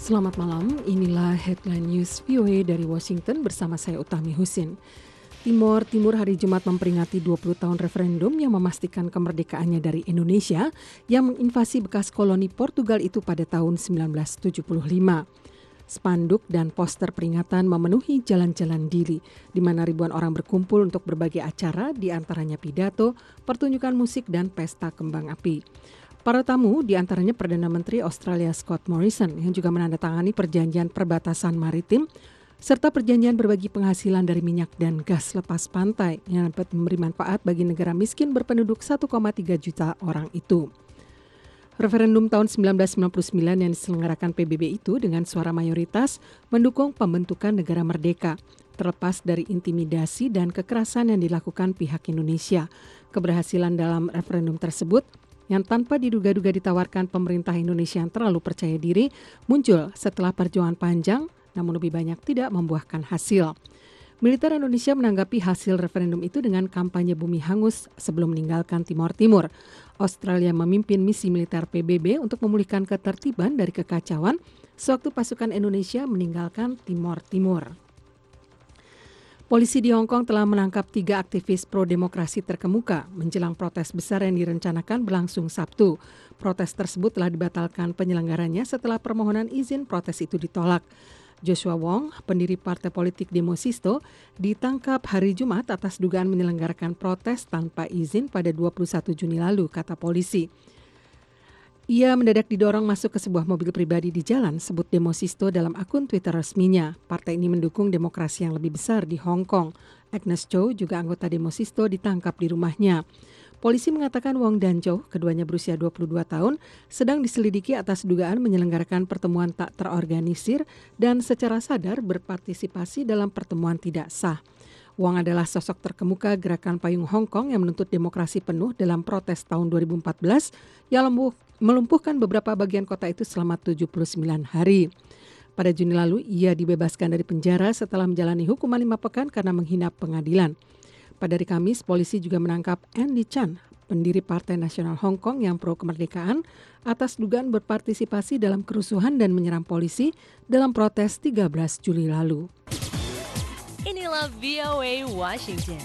Selamat malam, inilah headline news VOA dari Washington bersama saya Utami Husin. Timor hari Jumat memperingati 20 tahun referendum yang memastikan kemerdekaannya dari Indonesia yang menginvasi bekas koloni Portugal itu pada tahun 1975. Spanduk dan poster peringatan memenuhi jalan-jalan Dili, di mana ribuan orang berkumpul untuk berbagai acara, di antaranya pidato, pertunjukan musik, dan pesta kembang api. Para tamu diantaranya Perdana Menteri Australia Scott Morrison yang juga menandatangani perjanjian perbatasan maritim serta perjanjian berbagi penghasilan dari minyak dan gas lepas pantai yang dapat memberi manfaat bagi negara miskin berpenduduk 1,3 juta orang itu. Referendum tahun 1999 yang diselenggarakan PBB itu dengan suara mayoritas mendukung pembentukan negara merdeka, terlepas dari intimidasi dan kekerasan yang dilakukan pihak Indonesia. Keberhasilan dalam referendum tersebut yang tanpa diduga-duga ditawarkan pemerintah Indonesia yang terlalu percaya diri muncul setelah perjuangan panjang namun lebih banyak tidak membuahkan hasil. Militer Indonesia menanggapi hasil referendum itu dengan kampanye bumi hangus sebelum meninggalkan Timor. Australia memimpin misi militer PBB untuk memulihkan ketertiban dari kekacauan sewaktu pasukan Indonesia meninggalkan Timor. Polisi di Hong Kong telah menangkap 3 aktivis pro-demokrasi terkemuka menjelang protes besar yang direncanakan berlangsung Sabtu. Protes tersebut telah dibatalkan penyelenggaranya setelah permohonan izin protes itu ditolak. Joshua Wong, pendiri partai politik Demosisto, ditangkap hari Jumat atas dugaan menyelenggarakan protes tanpa izin pada 21 Juni lalu, kata polisi. Ia mendadak didorong masuk ke sebuah mobil pribadi di jalan, sebut Demosisto dalam akun Twitter resminya. Partai ini mendukung demokrasi yang lebih besar di Hong Kong. Agnes Chow, juga anggota Demosisto, ditangkap di rumahnya. Polisi mengatakan Wong dan Chow, keduanya berusia 22 tahun, sedang diselidiki atas dugaan menyelenggarakan pertemuan tak terorganisir dan secara sadar berpartisipasi dalam pertemuan tidak sah. Wong adalah sosok terkemuka gerakan payung Hong Kong yang menuntut demokrasi penuh dalam protes tahun 2014 yang melumpuhkan beberapa bagian kota itu selama 79 hari. Pada Juni lalu, ia dibebaskan dari penjara setelah menjalani hukuman 5 pekan karena menghina pengadilan. Pada hari Kamis, polisi juga menangkap Andy Chan, pendiri Partai Nasional Hong Kong yang pro kemerdekaan, atas dugaan berpartisipasi dalam kerusuhan dan menyerang polisi dalam protes 13 Juli lalu. Inilah VOA Washington.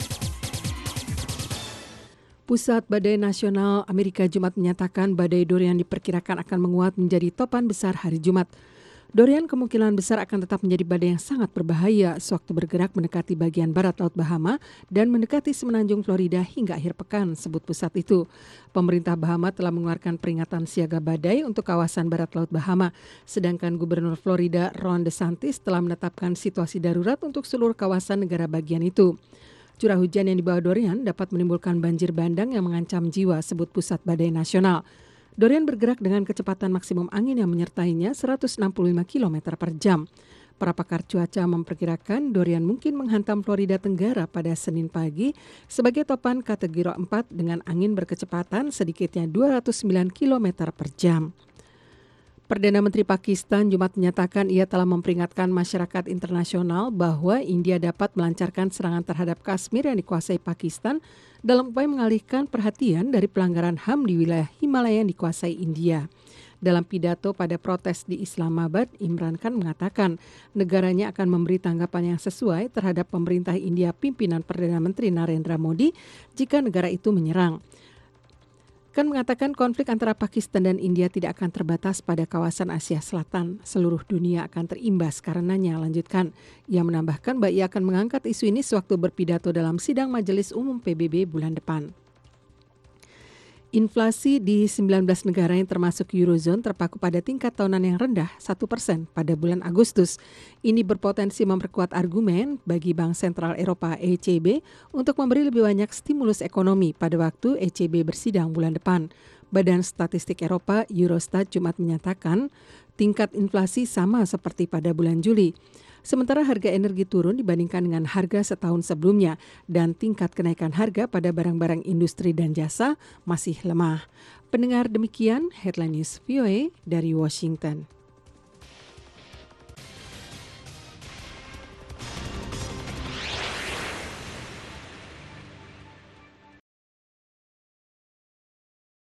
Pusat Badai Nasional Amerika Jumat menyatakan badai Dorian diperkirakan akan menguat menjadi topan besar hari Jumat. Dorian kemungkinan besar akan tetap menjadi badai yang sangat berbahaya sewaktu bergerak mendekati bagian barat Laut Bahama dan mendekati semenanjung Florida hingga akhir pekan, sebut pusat itu. Pemerintah Bahama telah mengeluarkan peringatan siaga badai untuk kawasan barat Laut Bahama, sedangkan Gubernur Florida Ron DeSantis telah menetapkan situasi darurat untuk seluruh kawasan negara bagian itu. Curah hujan yang dibawa Dorian dapat menimbulkan banjir bandang yang mengancam jiwa, sebut Pusat Badai Nasional. Dorian bergerak dengan kecepatan maksimum angin yang menyertainya 165 km per jam. Para pakar cuaca memperkirakan Dorian mungkin menghantam Florida Tenggara pada Senin pagi sebagai topan kategori 4 dengan angin berkecepatan sedikitnya 209 km per jam. Perdana Menteri Pakistan Jumat menyatakan ia telah memperingatkan masyarakat internasional bahwa India dapat melancarkan serangan terhadap Kashmir yang dikuasai Pakistan dalam upaya mengalihkan perhatian dari pelanggaran HAM di wilayah Himalaya yang dikuasai India. Dalam pidato pada protes di Islamabad, Imran Khan mengatakan negaranya akan memberi tanggapan yang sesuai terhadap pemerintah India pimpinan Perdana Menteri Narendra Modi jika negara itu menyerang. Khan mengatakan konflik antara Pakistan dan India tidak akan terbatas pada kawasan Asia Selatan. Seluruh dunia akan terimbas karenanya, lanjutkan. Ia menambahkan bahwa ia akan mengangkat isu ini sewaktu berpidato dalam sidang Majelis Umum PBB bulan depan. Inflasi di 19 negara yang termasuk Eurozone terpaku pada tingkat tahunan yang rendah 1% pada bulan Agustus. Ini berpotensi memperkuat argumen bagi Bank Sentral Eropa ECB untuk memberi lebih banyak stimulus ekonomi pada waktu ECB bersidang bulan depan. Badan Statistik Eropa Eurostat Jumat menyatakan tingkat inflasi sama seperti pada bulan Juli. Sementara harga energi turun dibandingkan dengan harga setahun sebelumnya dan tingkat kenaikan harga pada barang-barang industri dan jasa masih lemah. Pendengar, demikian Headline News VOA dari Washington.